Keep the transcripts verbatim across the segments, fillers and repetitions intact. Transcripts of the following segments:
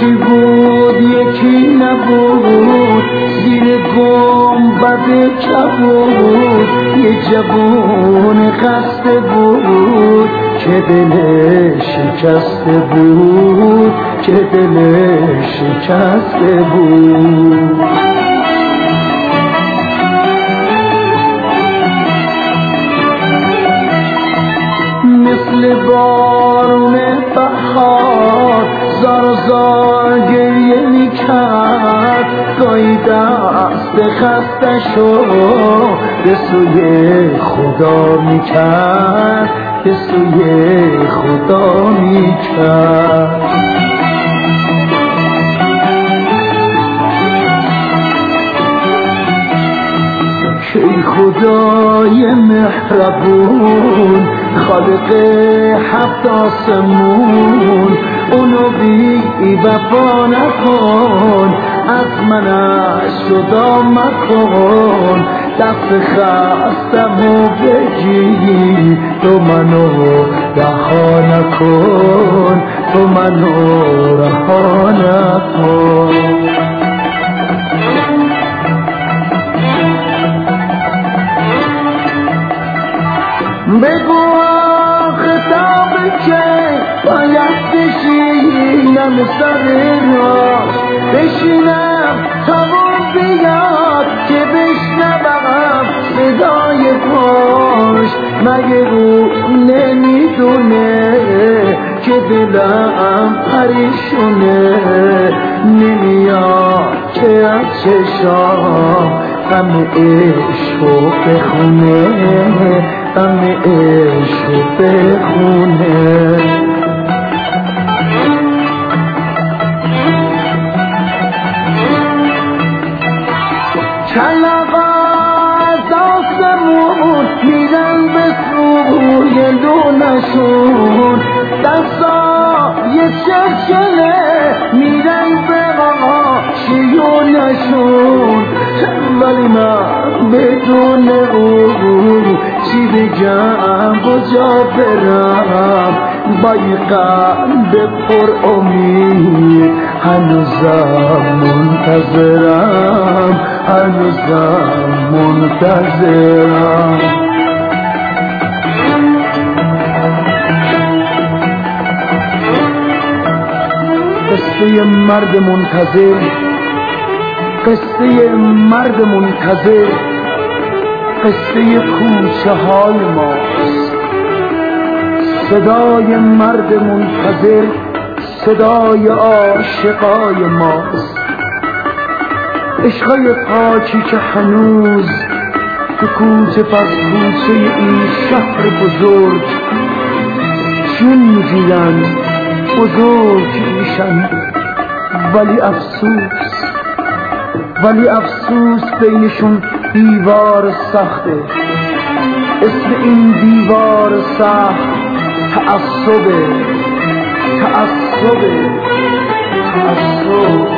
یکی بود یکی نبود، زیر گنبد کبود یه جوون خسته بود که دلش شکسته بود، که دلش شکسته بود. مثل بارون بهار زار زار گریه میکرد، گاهی دست خستشو به سوی خدا میکرد، به سوی خدا میکرد. ای خدای مهربون خالق هفت آسمون، اونو بی وفا نکن، از منش جدا مکن، دست خستمو بگیر، تو منو رها نکن، تو منو رها نکن. بگو خطابی که باید بشینم سر را، بشینم تا اون بیاد که بشنوم صدای پاش. مگه او نمیدونه که دلم پریشونه، نمیاد که از چشام غم عشقو بخونه، غم عشقو بخونه. کلاغا از آسمون میرن به سوی لونشون، دستا یه چرچله میرن به آشیونشون، ولی من بدون او چی بگم کجا برم، با این قلب پر امید هنوزم منتظرم، هنوزم منتظرم. قصه مرد منتظر، قصه مرد منتظر، قصه کوچه های ماست. صدای مرد منتظر صدای عاشقای ماست، عشقای پاکی که هنوز تو کوچه پس کوچه این شهر بزرگ جون میگیرن، بزرگ میشن. ولی افسوس، ولی افسوس بینشون دیوار سخته. اسم این دیوار سخت تعصبه، تعصبه، تعصب.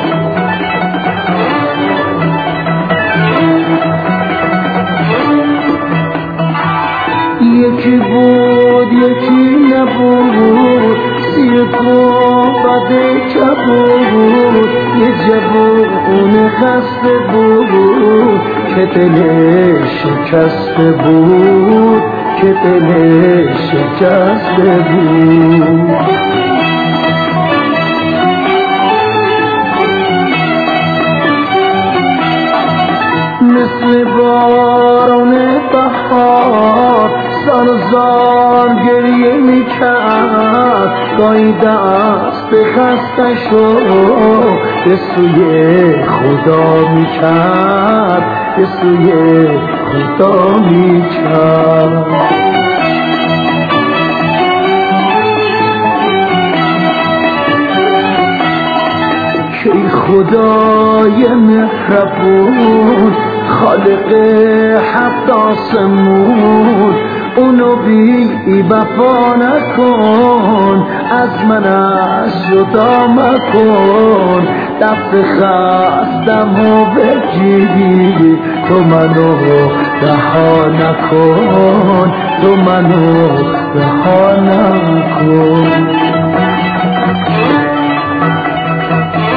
یکی بود یکی نبود، زیر گنبد کبود یه جوون خسته بود که دلش شکسته بود، که دلش شکسته بود. مثل بارون بهار زار زار گریه میکرد، گاهی دست به خستشو به سوی خدا میکرد، به سوی خدا میکرد. که ای خدای مهربون خالق هفت آسمون، اونو بی وفا نکن، از منش جدا مکن، دست خستمو بگیر، تو منو رها نکن، تو منو رها نکن.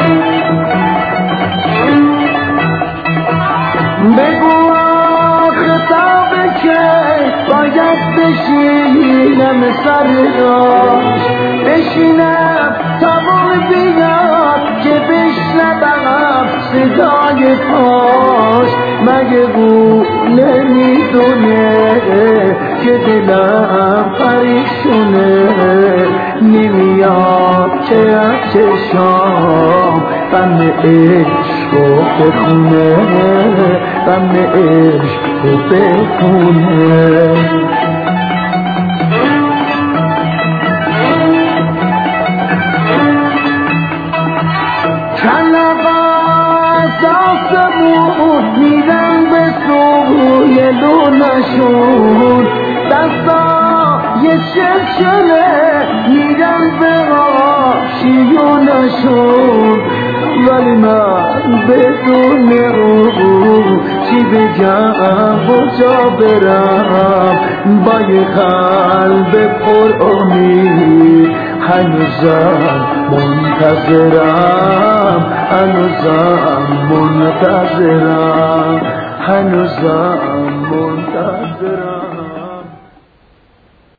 هاش مگه او نمیدونه که دلم پریشونه نمیاد که از چشام غم عشق رو بخونه غم عشق رو بخونه آسمون میرن به سوی لونشون دستا یه چلچله میرن به آشیونشون ولی من بدون او چی بگم کجا برم با یه قلب پر امید هنوزم منتظرم هنوزم منتظرم هنوزم منتظرم